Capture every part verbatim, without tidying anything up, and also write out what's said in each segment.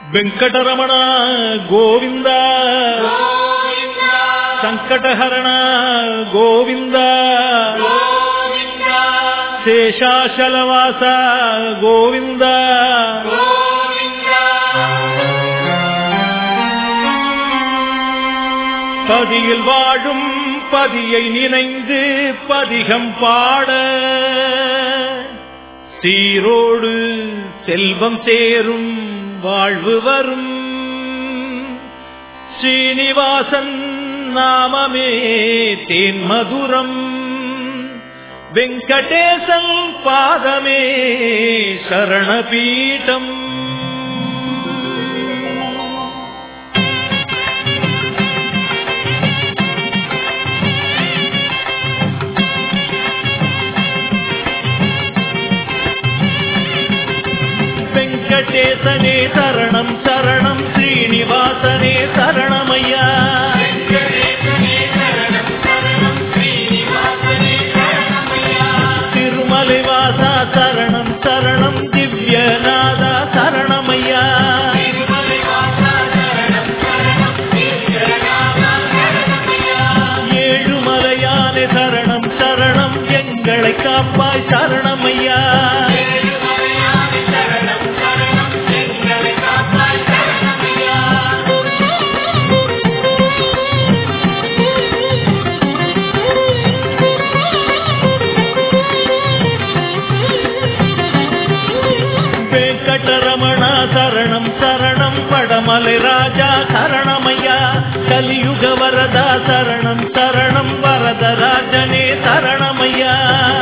வெங்கடரமண கோவிந்த ಸಂಕಟಹರಣ ಗೋವಿಂದ ಶೇಷಾಚಲವಾಸ ಗೋವಿಂದ பதியில் வாழும் பதியை நினைந்து பதிகம் பாட சீரோடு செல்வம் சேரும் வாழ்வு வரும் ஸ்ரீனிவாசன் நாமமே தேன் மதுரம் வெங்கடேசன் பாதமே சரணபீடம். வெங்கடேசனே சரணம் சரணம் ஸ்ரீனிவாசனே சரணமையா. திருமலைவாசா சரணம் சரணம் திவ்யநாதா சரணமையா. ஏழுமலையானே சரணம் சரணம் எங்களை காப்பாய் சரணமையா. வெங்கடரமண சரணம் சரணம் படமலை ராஜா சரணமையா. கலியுக வரதா சரணம் சரணம் வரதராஜனே சரணமையா.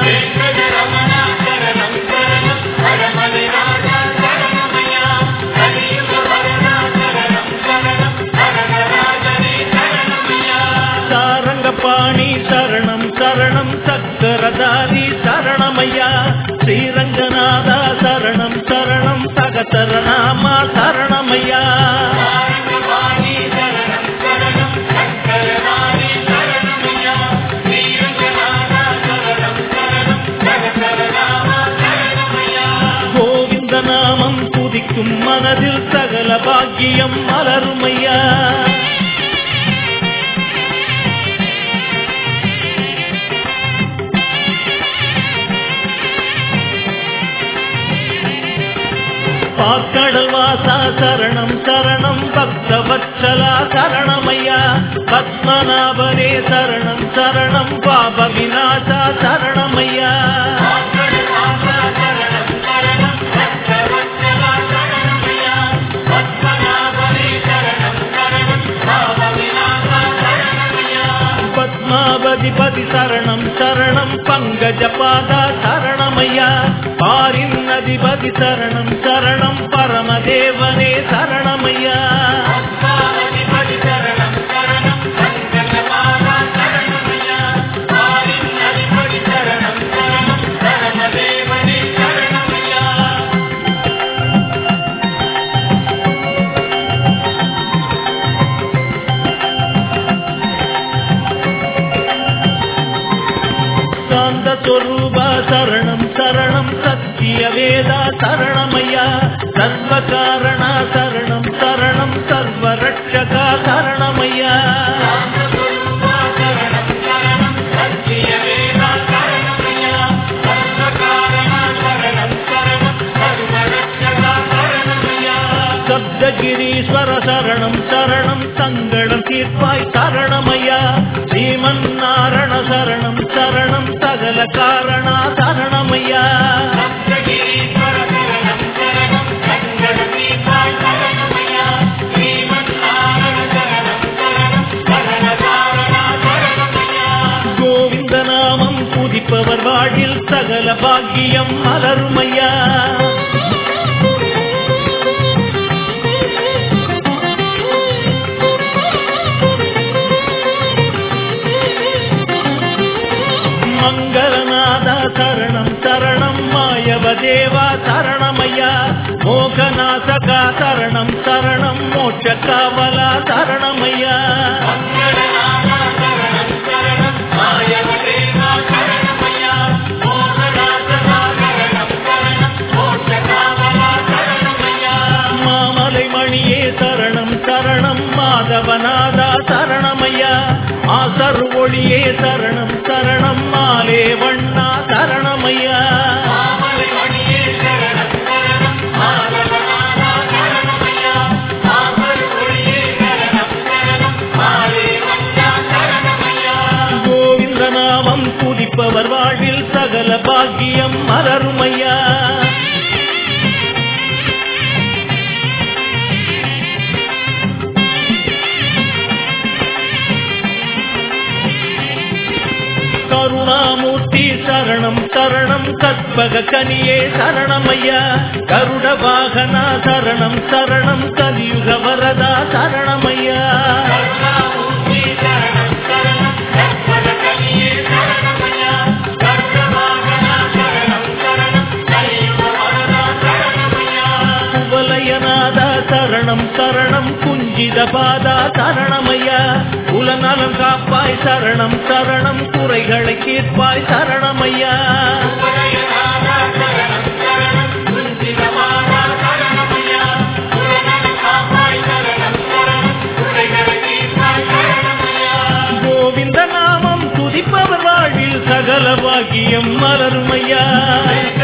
சாரங்கபாணி சரணம் சரணம் சக்கரதாரி சரணமையா. ஸ்ரீரங்கநாதா சரணம் சரணம் சகசரநாமா சரணமையா. கோவிந்த நாமம் துதிக்கும் மனதில் சகல பாக்கியம் மலருமையா. பாக்கடல் வாசா சரணம் சரணம் பக்தவத்சலா சரணமையா. பத்மநாபரே சரணம் சரணம் பாப விநாசா சரணமையா. பத்மாவதிபதி சரணம் சரணம் பங்கஜபாதா சரணமையா. பாரின் அதிபதி சரணம் சரணம் பரமதேவனே சரணமையா. சாந்தஸ்வரூபா சரணம் சரணம் சத்திய வேதா சரணமையா. சர்வகாரணா சரணம் சரணம் சர்வரட்சகா சரணமையா. சப்தகிரீஸ்வர சரணம் சரணம் சங்கடம் தீர்ப்பாய் சரணமையா. ஸ்ரீமன் நாரண சரணம் சரணம் சகல காரணா சரணமையா. கோவிந்த நாமம் புதிப்பவர் வாழில் சகல பாக்கியம் மலருமையா. மங்களநாதா சரணம் சரணம் மாயவதேவா சரணமையா. மோகநாசகா சரணம் சரணம் மோட்ச காவலா சரணமையா. மாமலை மணி ஒளியே சரணம் சரணம் மாலே வண்ணா சரணமையா கோவிந்த நாமம் துதிப்பவர் வாழ்வில் சகல பாக்கியம் மலருமையா கருணாமூர்த்தி சரணம் சரணம் கற்பக கனியே சரணமையா கருட வாகனா சரணம் சரணம் கலியுக வரதா சரணமையா குவலயநாதா சரணம் சரணம் குஞ்சித பாதா சரணமையா குலநலம் காப்பாய் சரணம் சரணம் குறைகளை தீர்ப்பாய் சரணமையா கோவிந்த நாமம் துதிப்பவர் வாழ்வில் சகல பாக்கியம் மலருமையா.